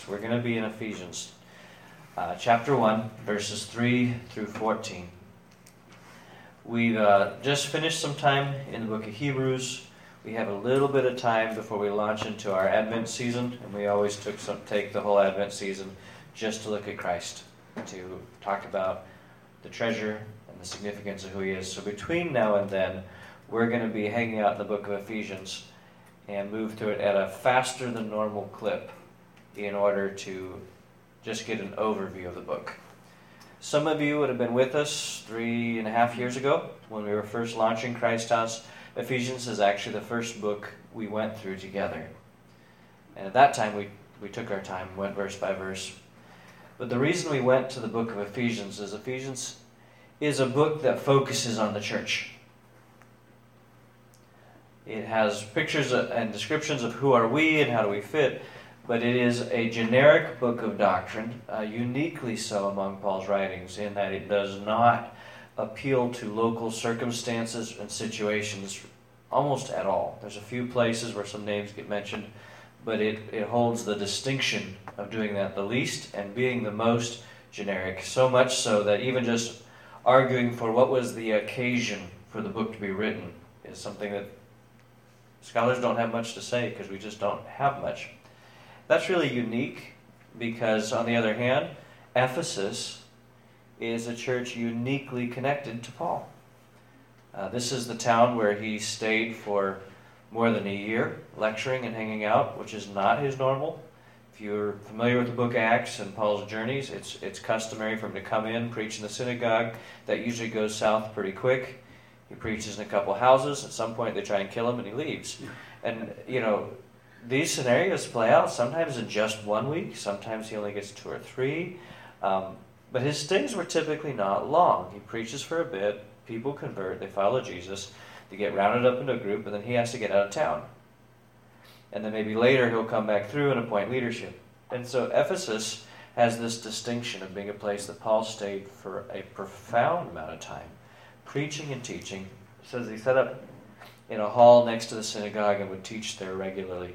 We're going to be in Ephesians chapter 1, verses 3 through 14. We've just finished some time in the book of Hebrews. We have a little bit of time before we launch into our Advent season, and we always take the whole Advent season just to look at Christ, to talk about the treasure and the significance of who He is. So between now and then, we're going to be hanging out in the book of Ephesians and move through it at a faster than normal clip in order to just get an overview of the book. Some of you would have been with us 3.5 years ago when we were first launching Christ House. Ephesians is actually the first book we went through together. And at that time, we took our time, went verse by verse. But the reason we went to the book of Ephesians is a book that focuses on the church. It has pictures and descriptions of who are we and how do we fit, but it is a generic book of doctrine, uniquely so among Paul's writings, in that it does not appeal to local circumstances and situations almost at all. There's a few places where some names get mentioned, but it holds the distinction of doing that the least and being the most generic, so much so that even just arguing for what was the occasion for the book to be written is something that scholars don't have much to say because we just don't have much. That's really unique because, on the other hand, Ephesus is a church uniquely connected to Paul. This is the town where he stayed for more than a year, lecturing and hanging out, which is not his normal. If you're familiar with the book of Acts and Paul's journeys, it's customary for him to come in, preach in the synagogue. That usually goes south pretty quick. He preaches in a couple houses. At some point, they try and kill him, and he leaves. And, these scenarios play out sometimes in just 1 week. Sometimes he only gets 2 or 3. But his stays were typically not long. He preaches for a bit. People convert. They follow Jesus. They get rounded up into a group, and then he has to get out of town. And then maybe later he'll come back through and appoint leadership. And so Ephesus has this distinction of being a place that Paul stayed for a profound amount of time, preaching and teaching. It says he set up in a hall next to the synagogue and would teach there regularly.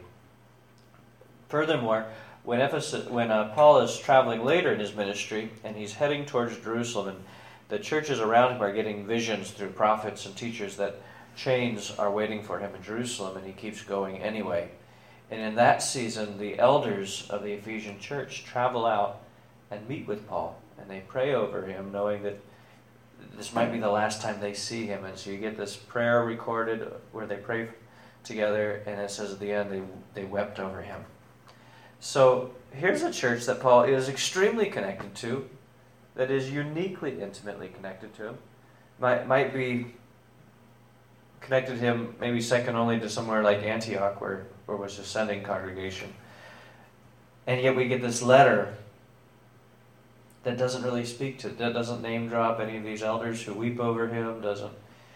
Furthermore, when Paul is traveling later in his ministry and he's heading towards Jerusalem, and the churches around him are getting visions through prophets and teachers that chains are waiting for him in Jerusalem, and he keeps going anyway. And in that season, the elders of the Ephesian church travel out and meet with Paul, and they pray over him, knowing that this might be the last time they see him. And so you get this prayer recorded where they pray together, and it says at the end they wept over him. So here's a church that Paul is extremely connected to, that is uniquely, intimately connected to him. Might be connected to him maybe second only to somewhere like Antioch, where was a sending congregation. And yet we get this letter that doesn't really speak to, that doesn't name drop any of these elders who weep over him, doesn't.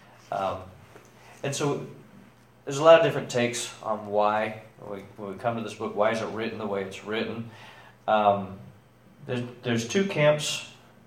And so there's a lot of different takes on why, when we come to this book, why is it written the way it's written. There's 2 camps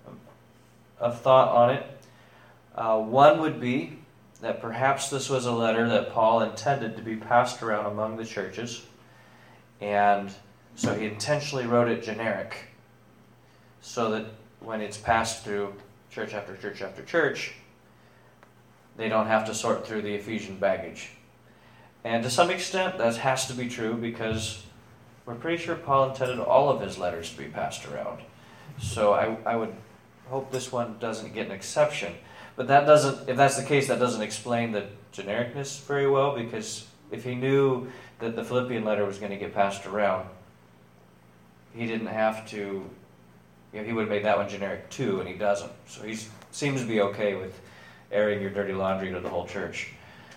of thought on it. One would be that perhaps this was a letter that Paul intended to be passed around among the churches, and so he intentionally wrote it generic, so that when it's passed through church after church after church, they don't have to sort through the Ephesian baggage. And to some extent, that has to be true, because we're pretty sure Paul intended all of his letters to be passed around. So I would hope this one doesn't get an exception. But if that's the case, that doesn't explain the genericness very well, because if he knew that the Philippian letter was going to get passed around, he didn't have to, he would have made that one generic too, and he doesn't. So he seems to be okay with airing your dirty laundry to the whole church.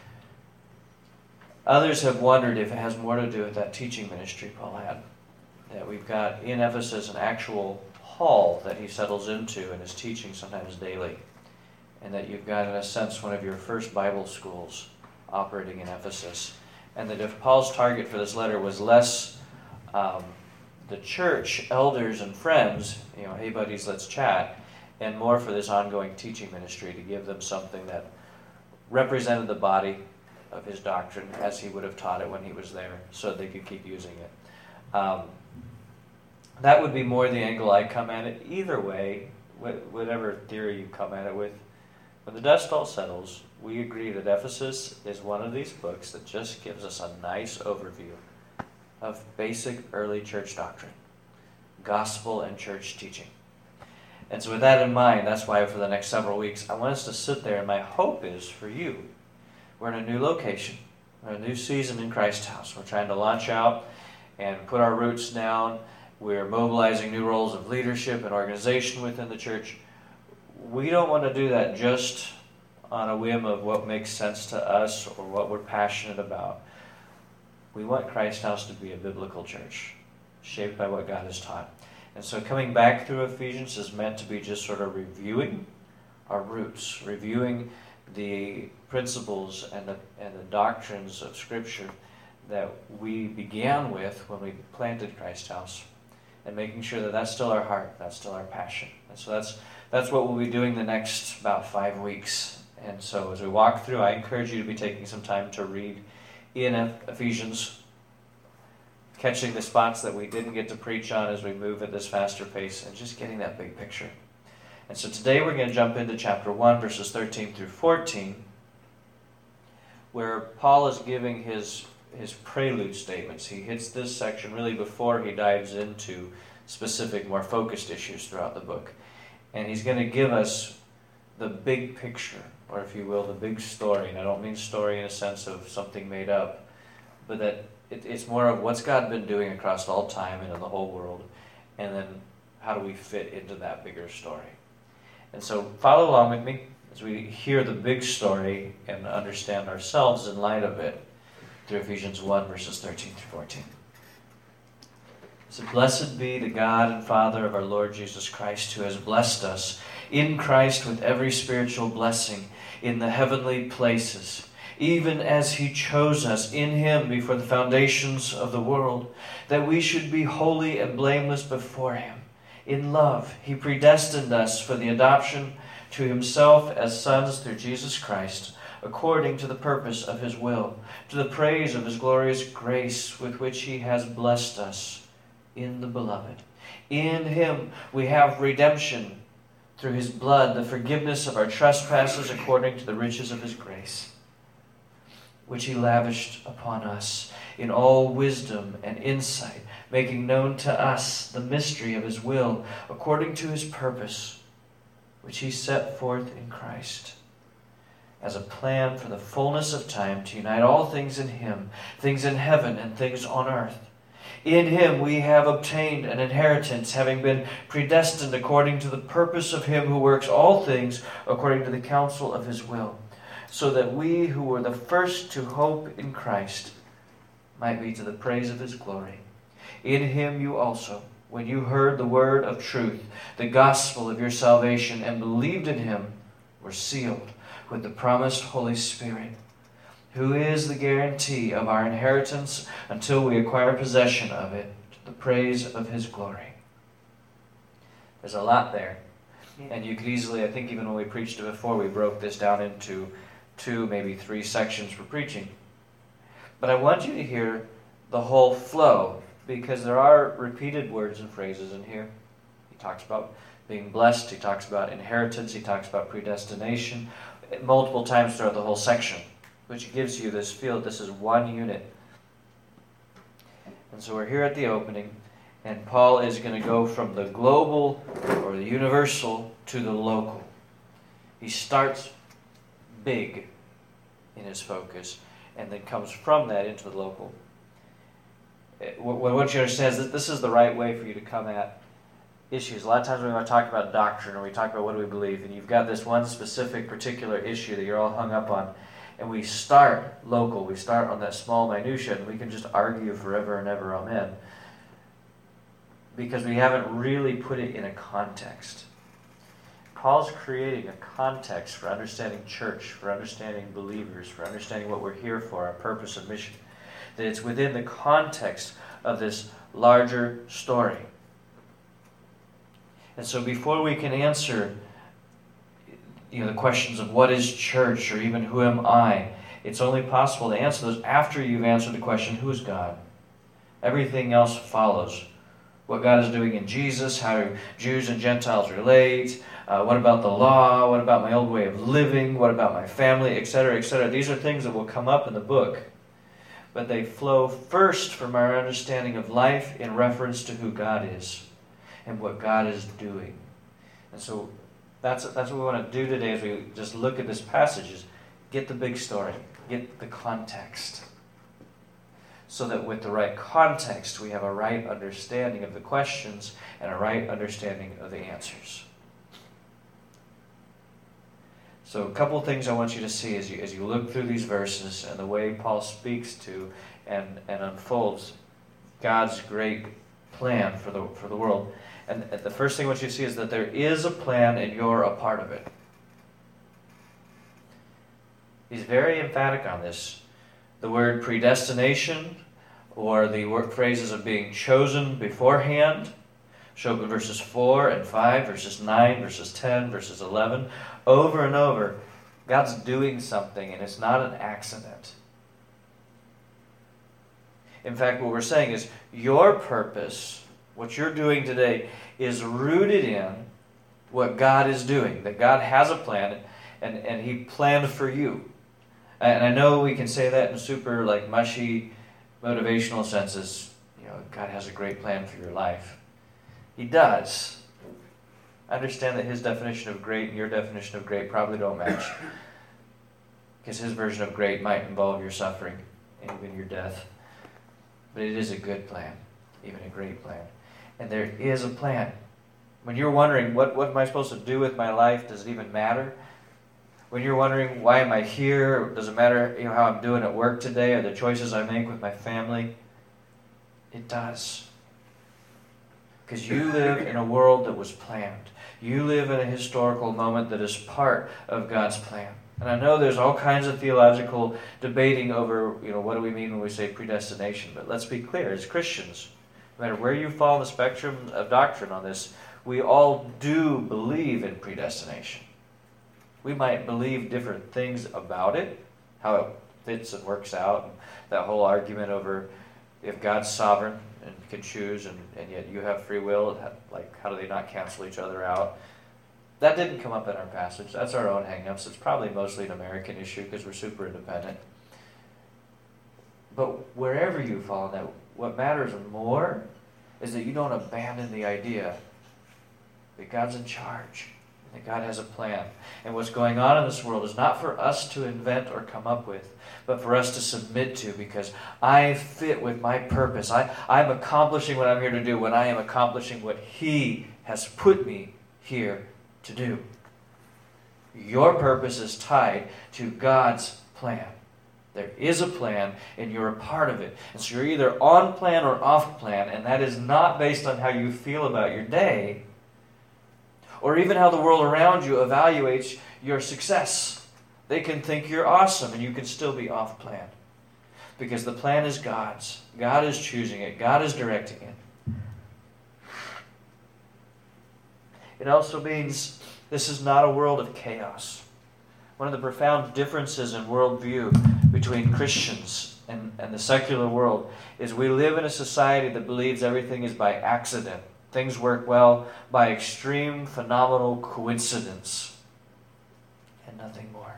Others have wondered if it has more to do with that teaching ministry Paul had. That we've got in Ephesus an actual hall that he settles into and is teaching sometimes daily. And that you've got, in a sense, one of your first Bible schools operating in Ephesus. And that if Paul's target for this letter was less the church, elders and friends, hey buddies, let's chat, and more for this ongoing teaching ministry to give them something that represented the body of his doctrine as he would have taught it when he was there, so they could keep using it. that would be more the angle I come at it. Either way, whatever theory you come at it with, when the dust all settles, we agree that Ephesus is one of these books that just gives us a nice overview of basic early church doctrine, gospel and church teaching. And so with that in mind, that's why for the next several weeks, I want us to sit there, and my hope is for you. We're in a new location. We're in a new season in Christ House. We're trying to launch out and put our roots down. We're mobilizing new roles of leadership and organization within the church. We don't want to do that just on a whim of what makes sense to us or what we're passionate about. We want Christ House to be a biblical church, shaped by what God has taught. And so coming back through Ephesians is meant to be just sort of reviewing our roots, reviewing the principles and the doctrines of Scripture that we began with when we planted Christ House, and making sure that that's still our heart, that's still our passion. And so that's what we'll be doing the next about 5 weeks. And so as we walk through, I encourage you to be taking some time to read in Ephesians, catching the spots that we didn't get to preach on as we move at this faster pace, and just getting that big picture. And so today we're going to jump into chapter 1, verses 13 through 14, where Paul is giving his prelude statements. He hits this section really before he dives into specific, more focused issues throughout the book. And he's going to give us the big picture, or if you will, the big story. And I don't mean story in a sense of something made up, but that it's more of what's God been doing across all time and in the whole world, and then how do we fit into that bigger story. And so follow along with me as we hear the big story and understand ourselves in light of it through Ephesians 1, verses 13 through 14. So blessed be the God and Father of our Lord Jesus Christ, who has blessed us in Christ with every spiritual blessing in the heavenly places, even as he chose us in him before the foundations of the world, that we should be holy and blameless before him. In love, he predestined us for the adoption to himself as sons through Jesus Christ, according to the purpose of his will, to the praise of his glorious grace with which he has blessed us in the Beloved. In him we have redemption through his blood, the forgiveness of our trespasses according to the riches of his grace, which he lavished upon us in all wisdom and insight, making known to us the mystery of his will, according to his purpose, which he set forth in Christ, as a plan for the fullness of time to unite all things in him, things in heaven and things on earth. In him we have obtained an inheritance, having been predestined according to the purpose of him who works all things according to the counsel of his will, so that we who were the first to hope in Christ might be to the praise of his glory. In him you also, when you heard the word of truth, the gospel of your salvation, and believed in him, were sealed with the promised Holy Spirit, who is the guarantee of our inheritance until we acquire possession of it, to the praise of his glory. There's a lot there. And you could easily, I think even when we preached it before, we broke this down into 2, maybe 3 sections for preaching. But I want you to hear the whole flow, because there are repeated words and phrases in here. He talks about being blessed, he talks about inheritance, he talks about predestination, multiple times throughout the whole section, which gives you this feel this is one unit. And so we're here at the opening, and Paul is going to go from the global or the universal to the local. He starts big in his focus, and then comes from that into the local. What you understand is that this is the right way for you to come at issues. A lot of times when we want to talk about doctrine, or we talk about what do we believe, and you've got this one specific particular issue that you're all hung up on, and we start local, we start on that small minutia, and we can just argue forever and ever, amen, because we haven't really put it in a context. Paul's creating a context for understanding church, for understanding believers, for understanding what we're here for, our purpose and mission. That it's within the context of this larger story. And so before we can answer the questions of what is church, or even who am I, it's only possible to answer those after you've answered the question, who is God? Everything else follows what God is doing in Jesus, how Jews and Gentiles relate, what about the law, what about my old way of living, what about my family, etc., etc. These are things that will come up in the book. But they flow first from our understanding of life in reference to who God is and what God is doing. And so that's what we want to do today as we just look at this passage, is get the big story, get the context. So that with the right context, we have a right understanding of the questions and a right understanding of the answers. So a couple things I want you to see as you look through these verses and the way Paul speaks to and unfolds God's great plan for the world. And the first thing I want you to see is that there is a plan and you're a part of it. He's very emphatic on this. The word predestination, or the word phrases of being chosen beforehand, show up in verses 4 and 5, verses 9, verses 10, verses 11. Over and over, God's doing something, and it's not an accident. In fact, what we're saying is your purpose, what you're doing today, is rooted in what God is doing. That God has a plan, and He planned for you. And I know we can say that in super mushy motivational senses. God has a great plan for your life. He does. I understand that His definition of great and your definition of great probably don't match. Because His version of great might involve your suffering and even your death. But it is a good plan, even a great plan. And there is a plan. When you're wondering, what am I supposed to do with my life? Does it even matter? When you're wondering, why am I here? Does it matter how I'm doing at work today or the choices I make with my family? It does. Because you live in a world that was planned. You live in a historical moment that is part of God's plan. And I know there's all kinds of theological debating over, what do we mean when we say predestination? But let's be clear, as Christians, no matter where you fall in the spectrum of doctrine on this, we all do believe in predestination. We might believe different things about it, how it fits and works out, and that whole argument over if God's sovereign and can choose, and yet you have free will, how do they not cancel each other out? That didn't come up in our passage. That's our own hang-ups. It's probably mostly an American issue because we're super independent. But wherever you fall in that, what matters more is that you don't abandon the idea that God's in charge, that God has a plan. And what's going on in this world is not for us to invent or come up with, but for us to submit to, because I fit with my purpose. I'm accomplishing what I'm here to do when I am accomplishing what He has put me here to do. Your purpose is tied to God's plan. There is a plan, and you're a part of it. And so you're either on plan or off plan, and that is not based on how you feel about your day, or even how the world around you evaluates your success. They can think you're awesome, and you can still be off plan. Because the plan is God's. God is choosing it. God is directing it. It also means this is not a world of chaos. One of the profound differences in worldview between Christians and the secular world is we live in a society that believes everything is by accident. Things work well by extreme, phenomenal coincidence and nothing more.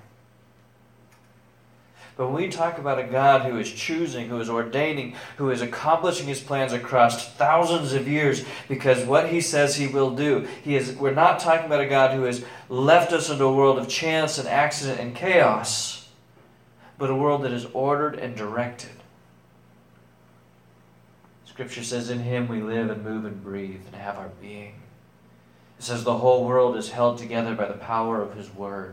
But when we talk about a God who is choosing, who is ordaining, who is accomplishing His plans across thousands of years because what He says He will do, we're not talking about a God who has left us into a world of chance and accident and chaos, but a world that is ordered and directed. Scripture says, in Him we live and move and breathe and have our being. It says the whole world is held together by the power of His Word.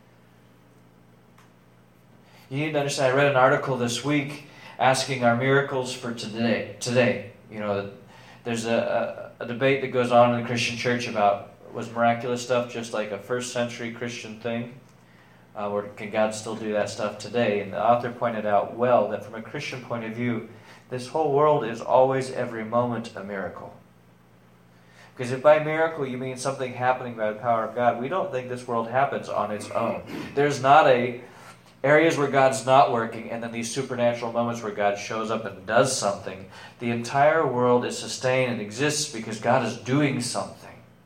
You need to understand, I read an article this week asking our miracles for today. There's a debate that goes on in the Christian church about, was miraculous stuff just like a first century Christian thing? Or can God still do that stuff today? And the author pointed out well that from a Christian point of view, this whole world is always, every moment, a miracle. Because if by miracle you mean something happening by the power of God, we don't think this world happens on its own. There's not a areas where God's not working, and then these supernatural moments where God shows up and does something, the entire world is sustained and exists because God is doing something.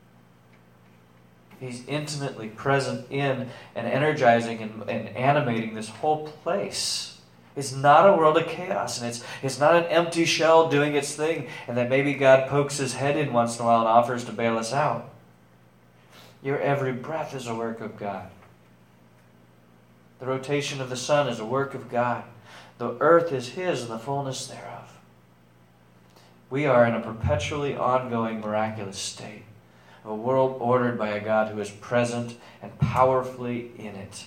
He's intimately present in and energizing and animating this whole place. It's not a world of chaos, and it's not an empty shell doing its thing, and that maybe God pokes his head in once in a while and offers to bail us out. Your every breath is a work of God. The rotation of the sun is a work of God. The earth is his and the fullness thereof. We are in a perpetually ongoing miraculous state, a world ordered by a God who is present and powerfully in it.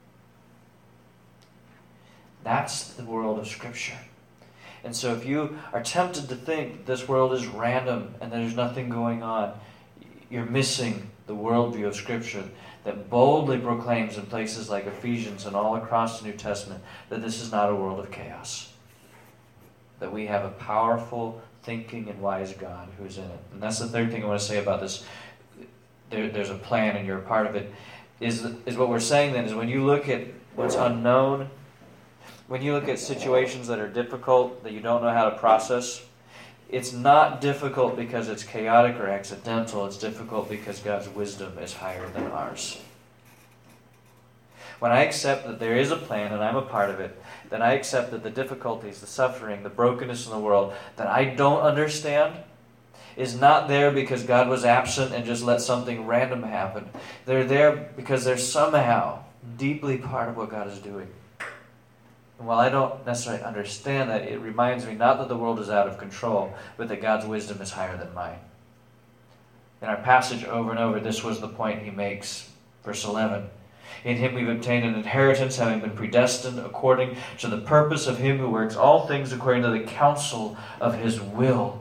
That's the world of Scripture. And so if you are tempted to think this world is random and there's nothing going on, you're missing the worldview of Scripture that boldly proclaims in places like Ephesians and all across the New Testament that this is not a world of chaos. That we have a powerful, thinking, and wise God who's in it. And that's the third thing I want to say about this. There's a plan and you're a part of it. Is what we're saying then is when you look at what's unknown, when you look at situations that are difficult, that you don't know how to process, it's not difficult because it's chaotic or accidental. It's difficult because God's wisdom is higher than ours. When I accept that there is a plan and I'm a part of it, then I accept that the difficulties, the suffering, the brokenness in the world that I don't understand is not there because God was absent and just let something random happen. They're there because they're somehow deeply part of what God is doing. And while I don't necessarily understand that, it reminds me not that the world is out of control, but that God's wisdom is higher than mine. In our passage over and over, this was the point he makes. Verse 11. In him we've obtained an inheritance, having been predestined according to the purpose of him who works all things according to the counsel of his will.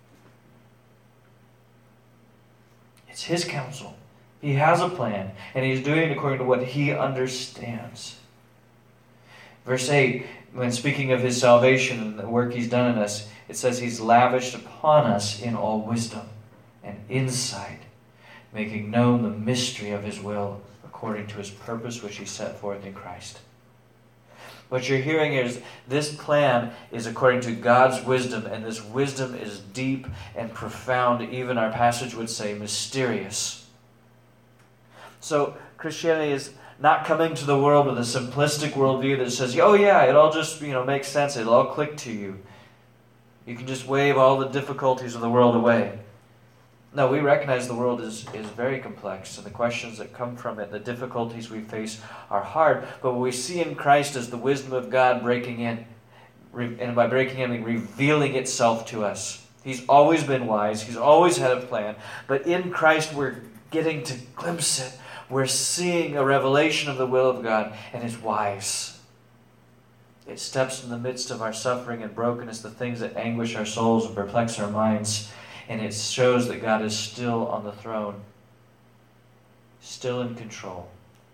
It's his counsel. He has a plan, and he's doing it according to what he understands. Verse 8, when speaking of his salvation and the work he's done in us, it says he's lavished upon us in all wisdom and insight, making known the mystery of his will according to his purpose which he set forth in Christ. What you're hearing is this plan is according to God's wisdom, and this wisdom is deep and profound, even our passage would say mysterious. So Christianity is not coming to the world with a simplistic worldview that says, oh yeah, it all just makes sense, it'll all click to you. You can just wave all the difficulties of the world away. No, we recognize the world is very complex, and the questions that come from it, the difficulties we face are hard. But what we see in Christ is the wisdom of God breaking in. And by breaking in, I mean revealing itself to us. He's always been wise. He's always had a plan. But in Christ, we're getting to glimpse it. We're seeing a revelation of the will of God, and it's wise. It steps in the midst of our suffering and brokenness, the things that anguish our souls and perplex our minds. And it shows that God is still on the throne, still in control.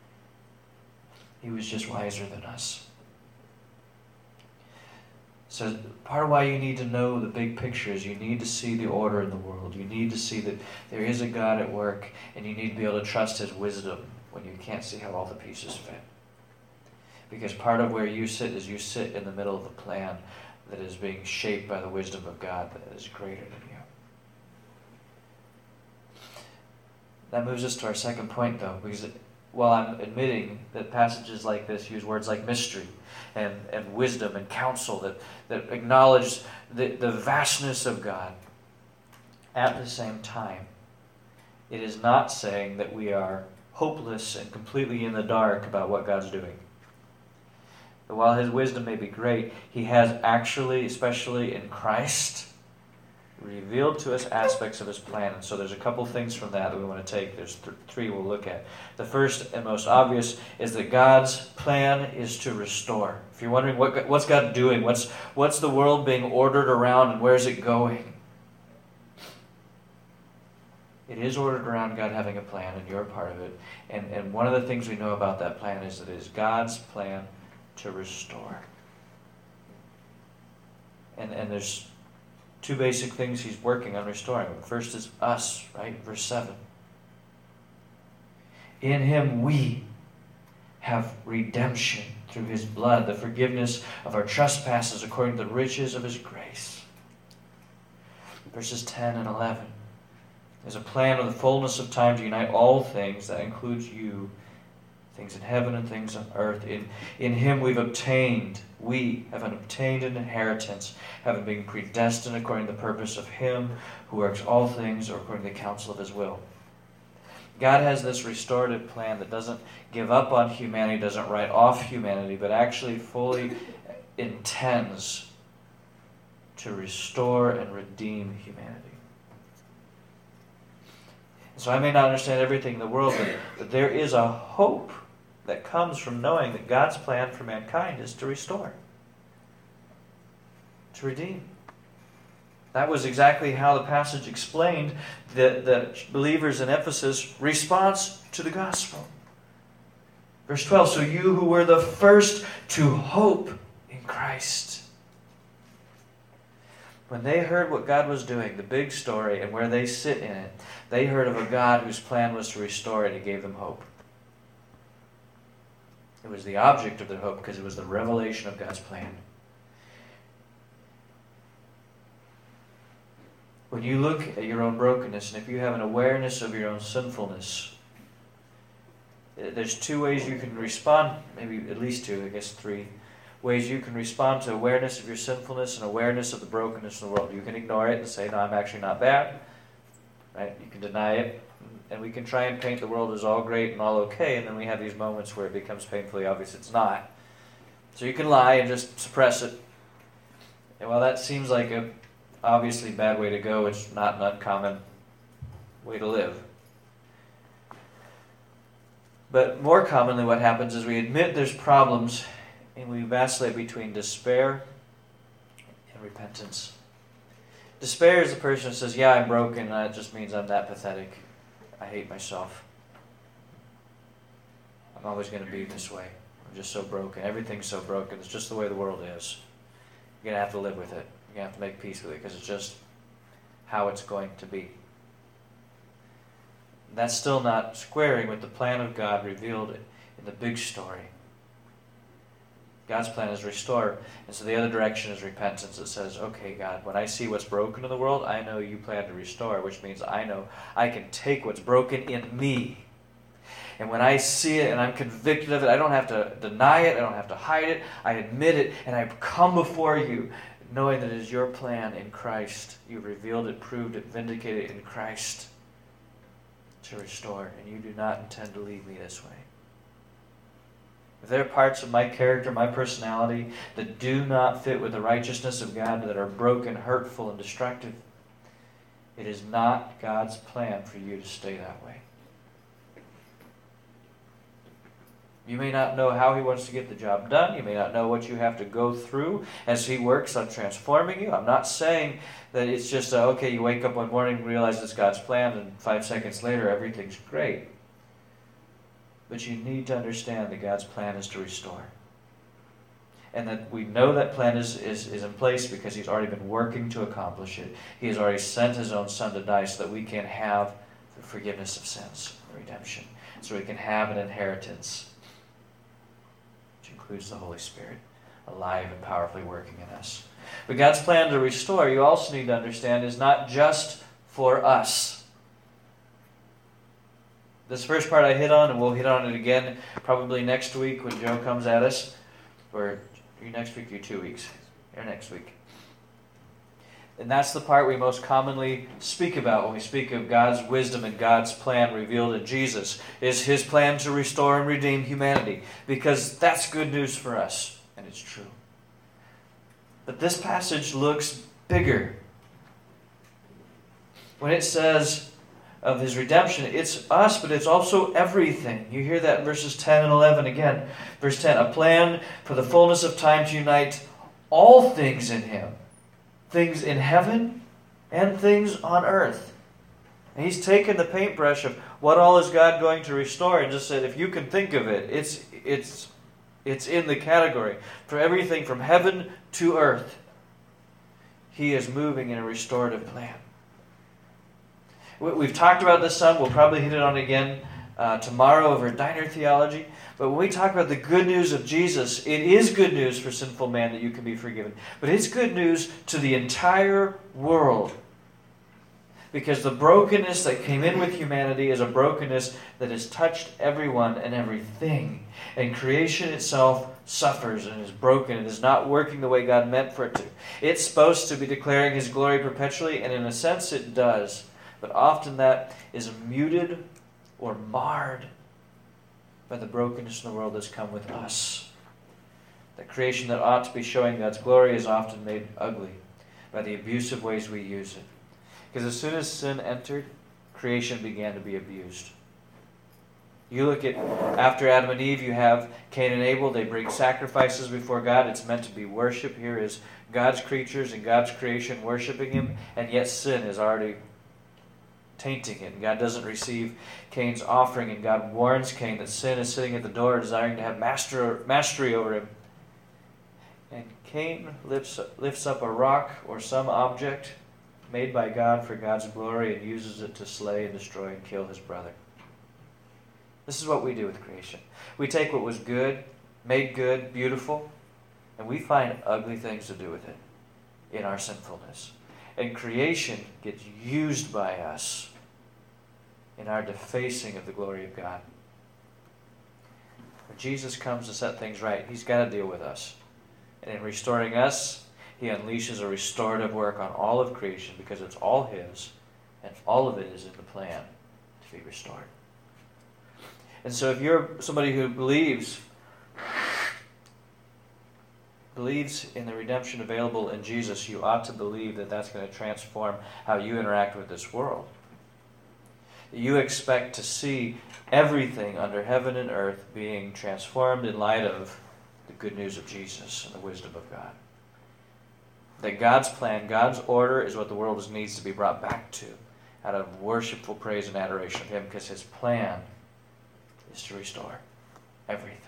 He was just wiser than us. So part of why you need to know the big picture is you need to see the order in the world. You need to see that there is a God at work, and you need to be able to trust his wisdom when you can't see how all the pieces fit. Because part of where you sit is you sit in the middle of a plan that is being shaped by the wisdom of God that is greater than you. That moves us to our second point, though, because while I'm admitting that passages like this use words like mystery and wisdom and counsel that acknowledge the vastness of God, at the same time, it is not saying that we are hopeless and completely in the dark about what God's doing. But while his wisdom may be great, he has actually, especially in Christ, revealed to us aspects of his plan. And so there's a couple things from that we want to take. There's three we'll look at. The first and most obvious is that God's plan is to restore. If you're wondering what's God doing, what's the world being ordered around and where's it going? It is ordered around God having a plan, and you're a part of it. And one of the things we know about that plan is that it is God's plan to restore. And there's two basic things he's working on restoring. First is us, right? Verse 7. In him we have redemption through His blood, the forgiveness of our trespasses according to the riches of His grace. Verses 10 and 11. There's a plan of the fullness of time to unite all things. That includes you, things in heaven and things on earth. In Him we have obtained an inheritance, having been predestined according to the purpose of Him who works all things according to the counsel of His will. God has this restorative plan that doesn't give up on humanity, doesn't write off humanity, but actually fully intends to restore and redeem humanity. So I may not understand everything in the world, but there is a hope that comes from knowing that God's plan for mankind is to restore, to redeem. That was exactly how the passage explained the believers in Ephesus' response to the gospel. Verse 12, so you who were the first to hope in Christ. When they heard what God was doing, the big story, and where they sit in it, they heard of a God whose plan was to restore it. He gave them hope. It was the object of their hope because it was the revelation of God's plan. When you look at your own brokenness, and if you have an awareness of your own sinfulness, there's two ways you can respond, maybe at least two, I guess three ways you can respond to awareness of your sinfulness and awareness of the brokenness in the world. You can ignore it and say, no, I'm actually not bad. Right? You can deny it. And we can try and paint the world as all great and all okay, and then we have these moments where it becomes painfully obvious it's not. So you can lie and just suppress it. And while that seems like a obviously bad way to go, it's not an uncommon way to live. But more commonly what happens is we admit there's problems and we vacillate between despair and repentance. Despair is the person who says, yeah, I'm broken, and that just means I'm that pathetic. I hate myself. I'm always going to be this way. I'm just so broken. Everything's so broken. It's just the way the world is. You're going to have to live with it. You're going to have to make peace with it because it's just how it's going to be. That's still not squaring with the plan of God revealed in the big story. God's plan is restore. And so the other direction is repentance. It says, okay, God, when I see what's broken in the world, I know you plan to restore, which means I know I can take what's broken in me. And when I see it and I'm convicted of it, I don't have to deny it. I don't have to hide it. I admit it, and I come before you knowing that it is your plan in Christ. You've revealed it, proved it, vindicated it in Christ to restore. And you do not intend to leave me this way. If there are parts of my character, my personality, that do not fit with the righteousness of God, that are broken, hurtful, and destructive, it is not God's plan for you to stay that way. You may not know how He wants to get the job done. You may not know what you have to go through as He works on transforming you. I'm not saying that it's just, okay, you wake up one morning and realize it's God's plan, and 5 seconds later everything's great. But you need to understand that God's plan is to restore. And that we know that plan is in place because He's already been working to accomplish it. He has already sent His own Son to die so that we can have the forgiveness of sins, redemption. So we can have an inheritance, which includes the Holy Spirit, alive and powerfully working in us. But God's plan to restore, you also need to understand, is not just for us. This first part I hit on, and we'll hit on it again probably next week when Joe comes at us. Or you next week, you 2 weeks. Or next week. And that's the part we most commonly speak about when we speak of God's wisdom and God's plan revealed in Jesus, is His plan to restore and redeem humanity. Because that's good news for us, and it's true. But this passage looks bigger. When it says of His redemption, it's us, but it's also everything. You hear that in verses 10 and 11 again. Verse 10, a plan for the fullness of time to unite all things in Him. Things in heaven and things on earth. And He's taken the paintbrush of what all is God going to restore and just said, if you can think of it, it's in the category. For everything from heaven to earth, He is moving in a restorative plan. We've talked about this some. We'll probably hit it on again tomorrow over diner theology. But when we talk about the good news of Jesus, it is good news for sinful man that you can be forgiven. But it's good news to the entire world. Because the brokenness that came in with humanity is a brokenness that has touched everyone and everything. And creation itself suffers and is broken and is not working the way God meant for it to. It's supposed to be declaring His glory perpetually, and in a sense it does. But often that is muted or marred by the brokenness in the world that's come with us. The creation that ought to be showing God's glory is often made ugly by the abusive ways we use it. Because as soon as sin entered, creation began to be abused. You look at, after Adam and Eve, you have Cain and Abel. They bring sacrifices before God. It's meant to be worship. Here is God's creatures and God's creation worshiping Him, and yet sin is already tainting it. And God doesn't receive Cain's offering, and God warns Cain that sin is sitting at the door, desiring to have mastery over him. And Cain lifts up a rock or some object made by God for God's glory and uses it to slay and destroy and kill his brother. This is what we do with creation. We take what was good, made good, beautiful, and we find ugly things to do with it in our sinfulness. And creation gets used by us in our defacing of the glory of God. When Jesus comes to set things right, He's got to deal with us. And in restoring us, He unleashes a restorative work on all of creation because it's all His, and all of it is in the plan to be restored. And so if you're somebody who believes in the redemption available in Jesus, you ought to believe that that's going to transform how you interact with this world. You expect to see everything under heaven and earth being transformed in light of the good news of Jesus and the wisdom of God. That God's plan, God's order is what the world needs to be brought back to out of worshipful praise and adoration of Him, because His plan is to restore everything.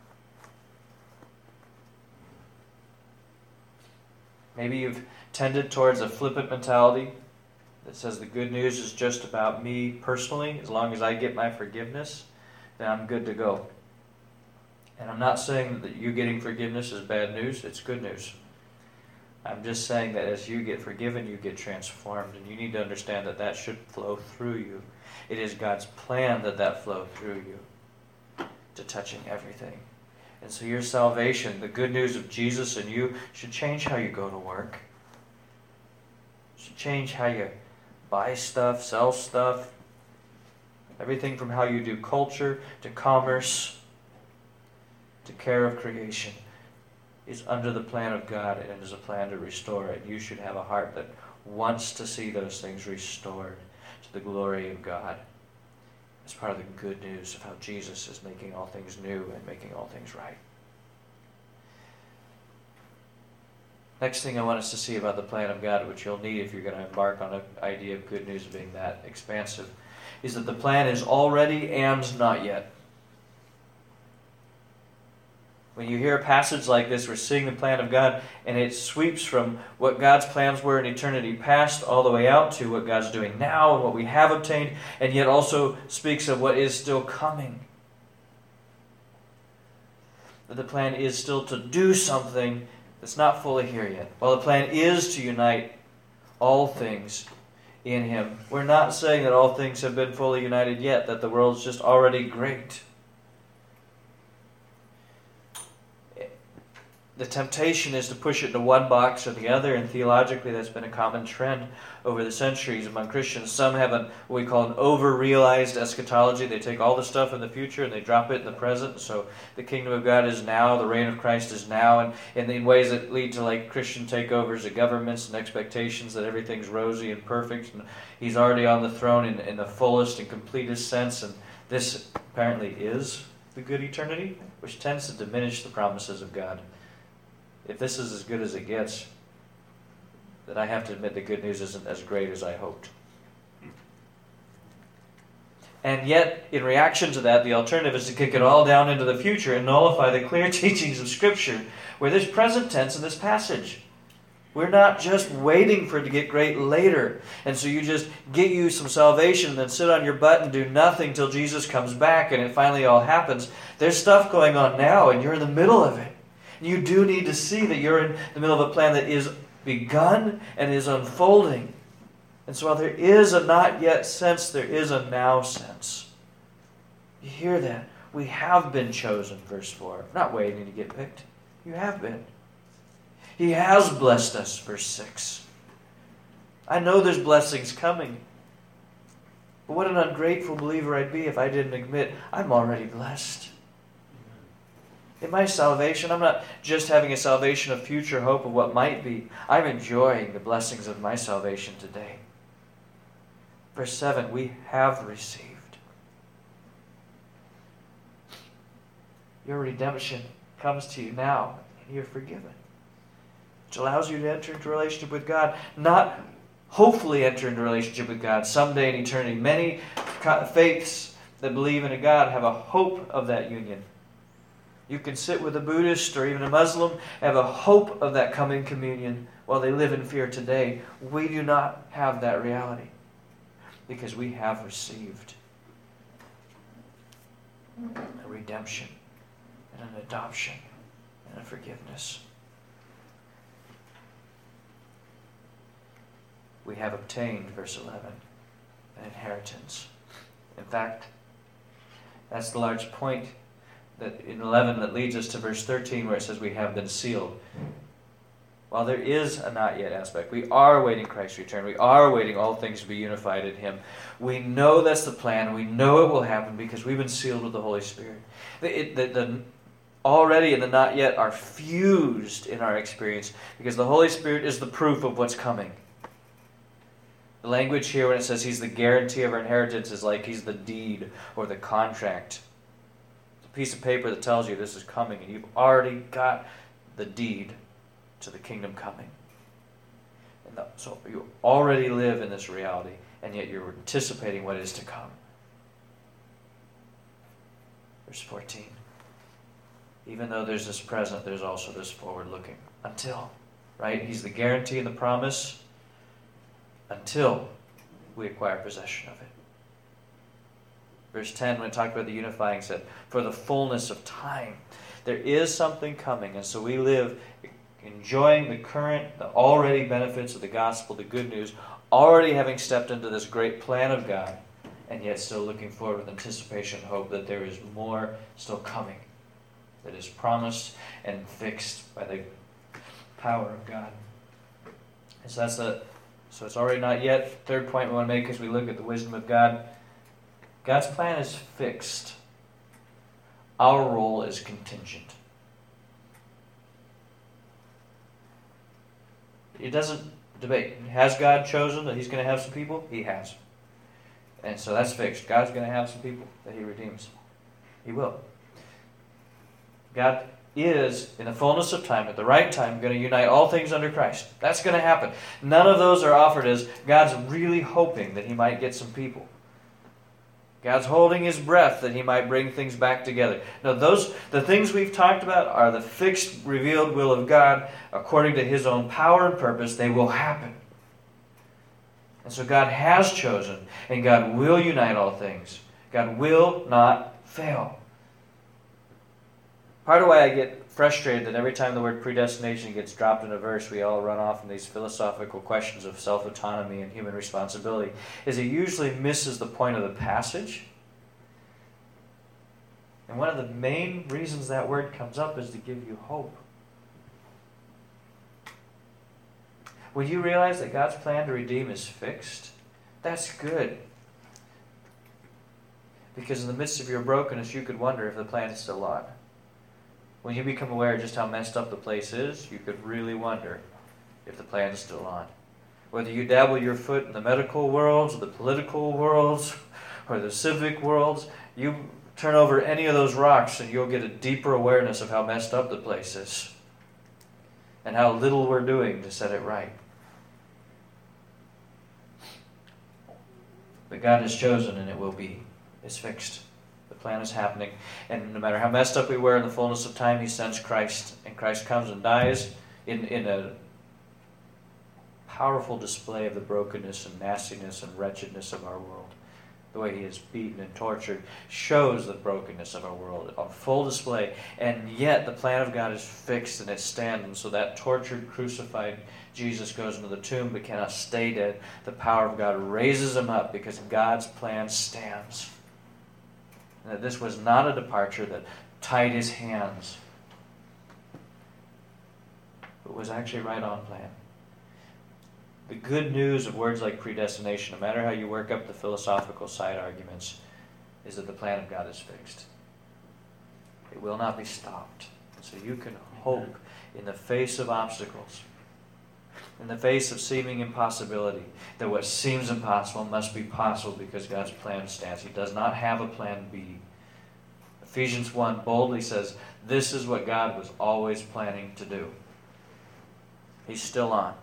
Maybe you've tended towards a flippant mentality that says the good news is just about me personally. As long as I get my forgiveness, then I'm good to go. And I'm not saying that you getting forgiveness is bad news. It's good news. I'm just saying that as you get forgiven, you get transformed. And you need to understand that that should flow through you. It is God's plan that flow through you to touching everything. And so your salvation, the good news of Jesus in you, should change how you go to work. It should change how you buy stuff, sell stuff. Everything from how you do culture to commerce to care of creation is under the plan of God, and it is a plan to restore it. You should have a heart that wants to see those things restored to the glory of God. It's part of the good news of how Jesus is making all things new and making all things right. Next thing I want us to see about the plan of God, which you'll need if you're going to embark on an idea of good news being that expansive, is that the plan is already and not yet. When you hear a passage like this, we're seeing the plan of God, and it sweeps from what God's plans were in eternity past all the way out to what God's doing now and what we have obtained, and yet also speaks of what is still coming. That the plan is still to do something that's not fully here yet. While the plan is to unite all things in Him, we're not saying that all things have been fully united yet, that the world's just already great. The temptation is to push it into one box or the other, and theologically that's been a common trend over the centuries among Christians. Some have what we call an over-realized eschatology. They take all the stuff in the future and they drop it in the present. So the kingdom of God is now, the reign of Christ is now, and in ways that lead to like Christian takeovers of governments and expectations that everything's rosy and perfect, and He's already on the throne in the fullest and completest sense, and this apparently is the good eternity, which tends to diminish the promises of God. If this is as good as it gets, then I have to admit the good news isn't as great as I hoped. And yet, in reaction to that, the alternative is to kick it all down into the future and nullify the clear teachings of Scripture where there's present tense in this passage. We're not just waiting for it to get great later. And so you just get you some salvation and then sit on your butt and do nothing till Jesus comes back and it finally all happens. There's stuff going on now and you're in the middle of it. You do need to see that you're in the middle of a plan that is begun and is unfolding. And so while there is a not yet sense, there is a now sense. You hear that? We have been chosen, verse 4. Not waiting to get picked. You have been. He has blessed us, verse 6. I know there's blessings coming. But what an ungrateful believer I'd be if I didn't admit I'm already blessed. In my salvation, I'm not just having a salvation of future hope of what might be. I'm enjoying the blessings of my salvation today. Verse 7, we have received. Your redemption comes to you now, and you're forgiven. Which allows you to enter into a relationship with God. Not hopefully enter into a relationship with God someday in eternity. Many faiths that believe in a God have a hope of that union. You can sit with a Buddhist or even a Muslim and have a hope of that coming communion while they live in fear today. We do not have that reality because we have received a redemption and an adoption and a forgiveness. We have obtained, verse 11, an inheritance. In fact, that's the large point that in 11 that leads us to verse 13 where it says we have been sealed. While there is a not yet aspect, we are awaiting Christ's return. We are awaiting all things to be unified in Him. We know that's the plan. We know it will happen because we've been sealed with the Holy Spirit. The already and the not yet are fused in our experience because the Holy Spirit is the proof of what's coming. The language here when it says He's the guarantee of our inheritance is like He's the deed or the contract. It's a piece of paper that tells you this is coming and you've already got the deed to the kingdom coming. And so you already live in this reality and yet you're anticipating what is to come. Verse 14. Even though there's this present, there's also this forward looking. Until, right? He's the guarantee and the promise until we acquire possession of it. Verse 10, when it talked about the unifying, said, for the fullness of time. There is something coming, and so we live enjoying the current, the already benefits of the gospel, the good news, already having stepped into this great plan of God, and yet still looking forward with anticipation and hope that there is more still coming that is promised and fixed by the power of God. And so so it's already not yet. Third point we want to make as we look at the wisdom of God. God's plan is fixed. Our role is contingent. It doesn't debate. Has God chosen that He's going to have some people? He has. And so that's fixed. God's going to have some people that He redeems. He will. God is, in the fullness of time, at the right time, going to unite all things under Christ. That's going to happen. None of those are offered as God's really hoping that He might get some people. God's holding His breath that He might bring things back together. No, the things we've talked about are the fixed, revealed will of God according to His own power and purpose. They will happen. And so God has chosen, and God will unite all things. God will not fail. Part of why I get frustrated that every time the word predestination gets dropped in a verse, we all run off in these philosophical questions of self-autonomy and human responsibility, is it usually misses the point of the passage. And one of the main reasons that word comes up is to give you hope. When you realize that God's plan to redeem is fixed, that's good. Because in the midst of your brokenness, you could wonder if the plan is still on. When you become aware of just how messed up the place is, you could really wonder if the plan is still on. Whether you dabble your foot in the medical worlds, or the political worlds, or the civic worlds, you turn over any of those rocks and you'll get a deeper awareness of how messed up the place is and how little we're doing to set it right. But God has chosen and it will be. It's fixed. The plan is happening. And no matter how messed up we were, in the fullness of time, He sends Christ. And Christ comes and dies in a powerful display of the brokenness and nastiness and wretchedness of our world. The way he is beaten and tortured shows the brokenness of our world on full display. And yet the plan of God is fixed and it stands. And so that tortured, crucified Jesus goes into the tomb but cannot stay dead. The power of God raises him up because God's plan stands. And that this was not a departure that tied his hands, but was actually right on plan. The good news of words like predestination, no matter how you work up the philosophical side arguments, is that the plan of God is fixed. It will not be stopped. So you can hope in the face of obstacles, in the face of seeming impossibility, that what seems impossible must be possible because God's plan stands. He does not have a plan B. Ephesians 1 boldly says, this is what God was always planning to do. He's still on.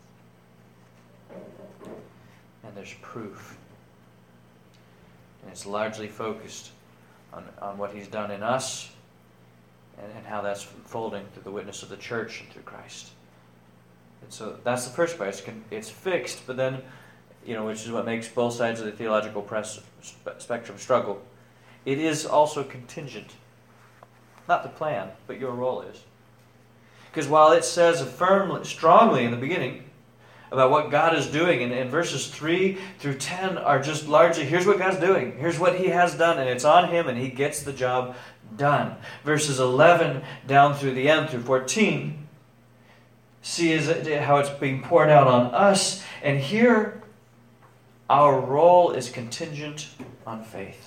And there's proof. And it's largely focused on what he's done in us and how that's unfolding through the witness of the church and through Christ. And so that's the first part. It's fixed, but then, which is what makes both sides of the theological spectrum struggle. It is also contingent. Not the plan, but your role is. Because while it says strongly in the beginning about what God is doing, and verses 3 through 10 are just largely, here's what God's doing. Here's what he has done, and it's on him, and he gets the job done. Verses 11 down through the end, through 14, see how it's being poured out on us. And here, our role is contingent on faith.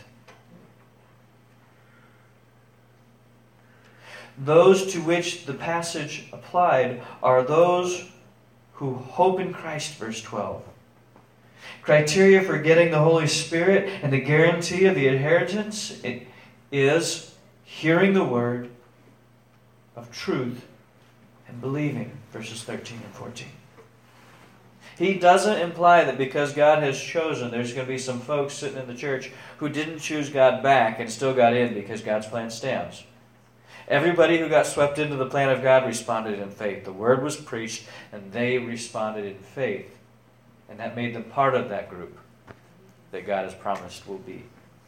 Those to which the passage applied are those who hope in Christ, verse 12. Criteria for getting the Holy Spirit and the guarantee of the inheritance is hearing the word of truth and believing, verses 13 and 14. He doesn't imply that because God has chosen, there's going to be some folks sitting in the church who didn't choose God back and still got in because God's plan stands. Everybody who got swept into the plan of God responded in faith. The word was preached, and they responded in faith. And that made them part of that group that God has promised will be.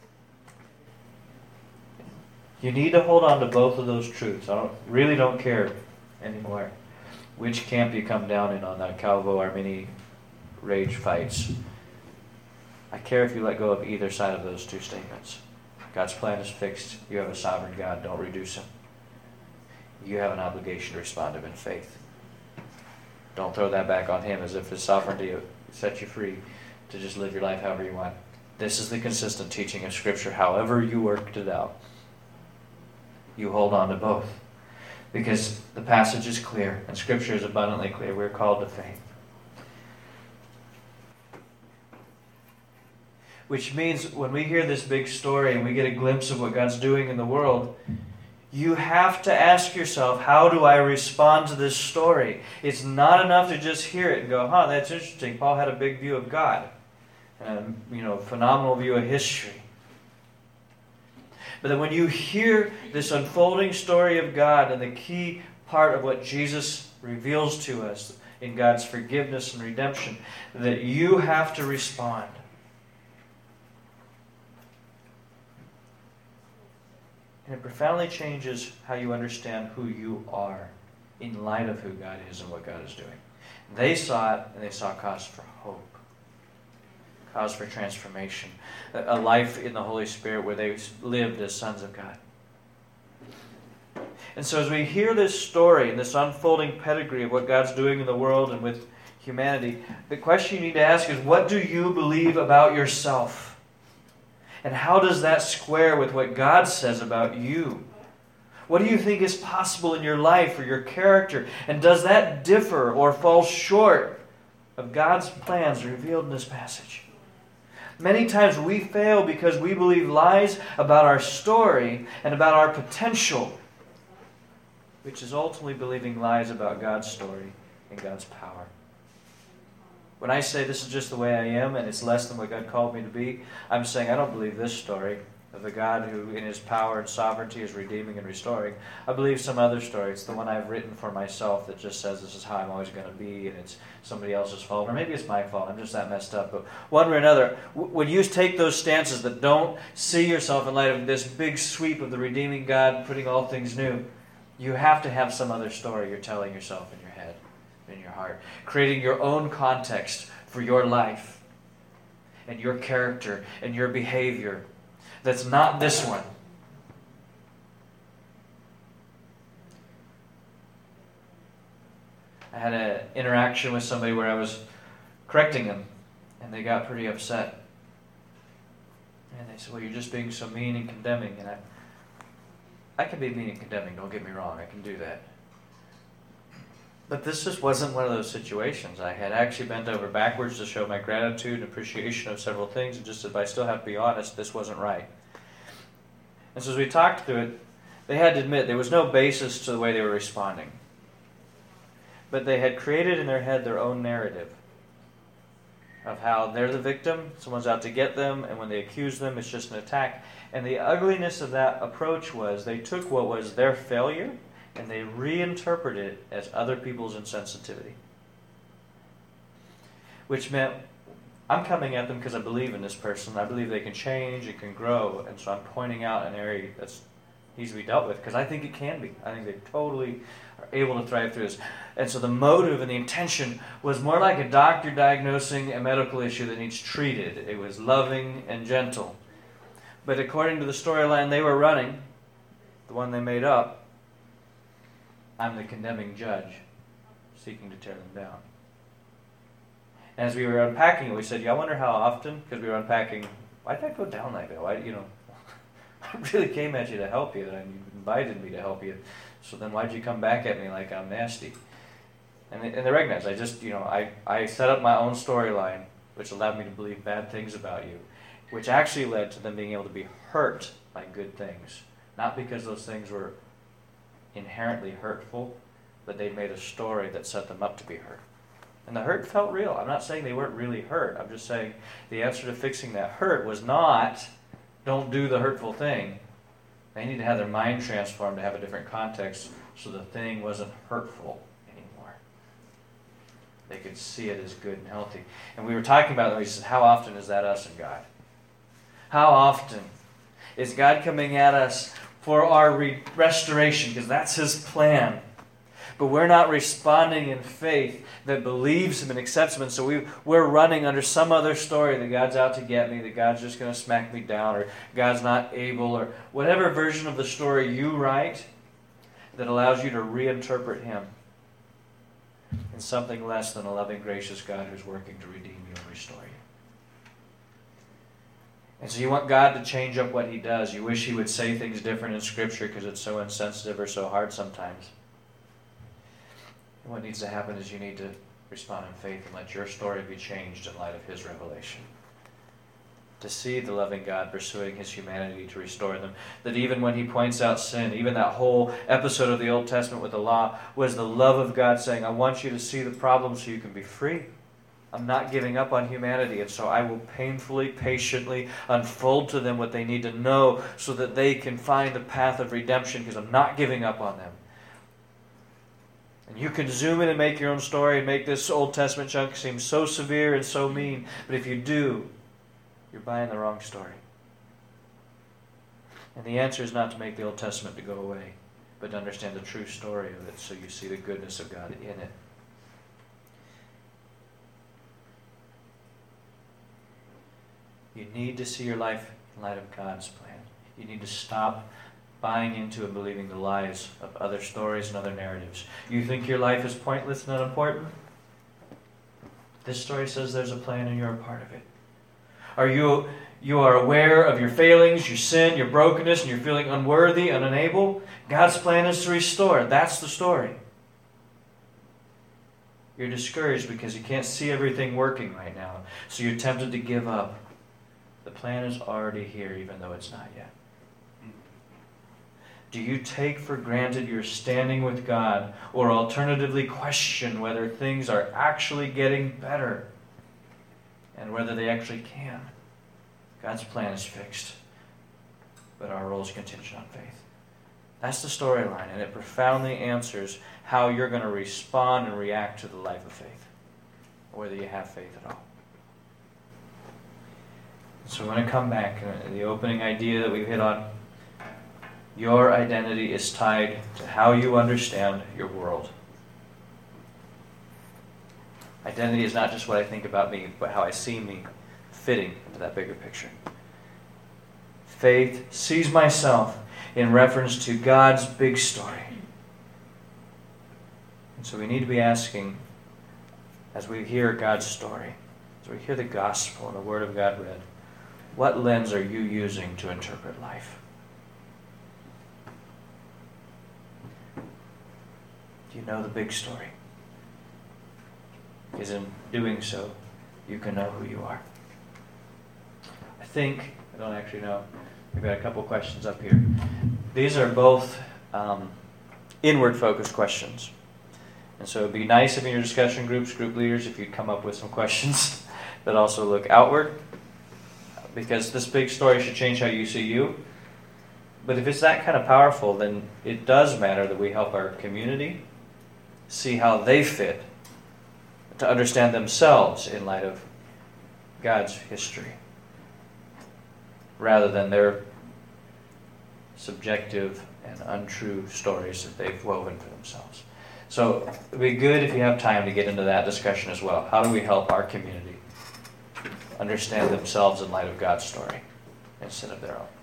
You need to hold on to both of those truths. I really don't care anymore which camp you come down in on that Calvo-Armini rage fights. I care if you let go of either side of those two statements. God's plan is fixed. You have a sovereign God. Don't reduce him. You have an obligation to respond to him in faith. Don't throw that back on him as if his sovereignty set you free to just live your life however you want. This is the consistent teaching of Scripture, however you worked it out. You hold on to both. Because the passage is clear, and Scripture is abundantly clear. We're called to faith. Which means when we hear this big story and we get a glimpse of what God's doing in the world, you have to ask yourself, how do I respond to this story? It's not enough to just hear it and go, that's interesting. Paul had a big view of God. And a phenomenal view of history. But then when you hear this unfolding story of God and the key part of what Jesus reveals to us in God's forgiveness and redemption, that you have to respond. And it profoundly changes how you understand who you are in light of who God is and what God is doing. They saw it, and they saw cause for hope. Cause for transformation. A life in the Holy Spirit where they lived as sons of God. And so as we hear this story and this unfolding pedigree of what God's doing in the world and with humanity, the question you need to ask is, what do you believe about yourself? And how does that square with what God says about you? What do you think is possible in your life or your character? And does that differ or fall short of God's plans revealed in this passage? Many times we fail because we believe lies about our story and about our potential, which is ultimately believing lies about God's story and God's power. When I say this is just the way I am and it's less than what God called me to be, I'm saying I don't believe this story of the God who in his power and sovereignty is redeeming and restoring. I believe some other story. It's the one I've written for myself that just says this is how I'm always going to be, and it's somebody else's fault. Or maybe it's my fault. I'm just that messed up. But one way or another, when you take those stances that don't see yourself in light of this big sweep of the redeeming God putting all things new, you have to have some other story you're telling yourself in your head, in your heart. Creating your own context for your life and your character and your behavior that's not this one. I had an interaction with somebody where I was correcting them, and they got pretty upset. And they said, well, you're just being so mean and condemning. And I can be mean and condemning, don't get me wrong, I can do that. But this just wasn't one of those situations. I had actually bent over backwards to show my gratitude and appreciation of several things, and just if I still have to be honest, this wasn't right. And so as we talked through it, they had to admit there was no basis to the way they were responding. But they had created in their head their own narrative of how they're the victim, someone's out to get them, and when they accuse them, it's just an attack. And the ugliness of that approach was they took what was their failure and they reinterpreted it as other people's insensitivity. Which meant, I'm coming at them because I believe in this person. I believe they can change, it can grow, and so I'm pointing out an area that needs to be dealt with because I think it can be. I think they totally are able to thrive through this. And so the motive and the intention was more like a doctor diagnosing a medical issue that needs treated. It was loving and gentle. But according to the storyline they were running, the one they made up, I'm the condemning judge seeking to tear them down. And as we were unpacking it, we said, I wonder how often, because we were unpacking, why did I go down like that? I really came at you to help you, and you invited me to help you. So then why'd you come back at me like I'm nasty? And they recognized, I set up my own storyline, which allowed me to believe bad things about you, which actually led to them being able to be hurt by good things. Not because those things were inherently hurtful, but they made a story that set them up to be hurt. And the hurt felt real. I'm not saying they weren't really hurt. I'm just saying the answer to fixing that hurt was not, don't do the hurtful thing. They need to have their mind transformed to have a different context so the thing wasn't hurtful anymore. They could see it as good and healthy. And we were talking about it, and we said, how often is that us and God? How often is God coming at us for our restoration, because that's his plan. But we're not responding in faith that believes him and accepts him. And so we're running under some other story that God's out to get me, that God's just going to smack me down, or God's not able, or whatever version of the story you write that allows you to reinterpret him in something less than a loving, gracious God who's working to redeem you and restore you. And so you want God to change up what he does. You wish he would say things different in Scripture because it's so insensitive or so hard sometimes. And what needs to happen is you need to respond in faith and let your story be changed in light of his revelation. To see the loving God pursuing his humanity to restore them. That even when he points out sin, even that whole episode of the Old Testament with the law was the love of God saying, I want you to see the problem so you can be free. I'm not giving up on humanity, and so I will painfully, patiently unfold to them what they need to know so that they can find the path of redemption, because I'm not giving up on them. And you can zoom in and make your own story and make this Old Testament chunk seem so severe and so mean, but if you do, you're buying the wrong story. And the answer is not to make the Old Testament to go away, but to understand the true story of it so you see the goodness of God in it. You need to see your life in light of God's plan. You need to stop buying into and believing the lies of other stories and other narratives. You think your life is pointless and unimportant? This story says there's a plan and you're a part of it. You are aware of your failings, your sin, your brokenness, and you're feeling unworthy and unable? God's plan is to restore. That's the story. You're discouraged because you can't see everything working right now, so you're tempted to give up. The plan is already here, even though it's not yet. Do you take for granted your standing with God, or alternatively question whether things are actually getting better and whether they actually can? God's plan is fixed. but our role is contingent on faith. That's the storyline, and it profoundly answers how you're going to respond and react to the life of faith, whether you have faith at all. So we're going to come back, the opening idea that we've hit on. Your identity is tied to how you understand your world. Identity is not just what I think about me, but how I see me fitting into that bigger picture. Faith sees myself in reference to God's big story. And so we need to be asking, as we hear God's story, as we hear the gospel and the Word of God read, what lens are you using to interpret life? Do you know the big story? Because in doing so, you can know who you are. I don't actually know, we've got a couple questions up here. These are both inward-focused questions. And so it would be nice if in your discussion groups, group leaders, if you'd come up with some questions that also look outward, because this big story should change how you see you. But if it's that kind of powerful, then it does matter that we help our community see how they fit, to understand themselves in light of God's history, rather than their subjective and untrue stories that they've woven for themselves. So it would be good if you have time to get into that discussion as well. How do we help our community understand themselves in light of God's story instead of their own?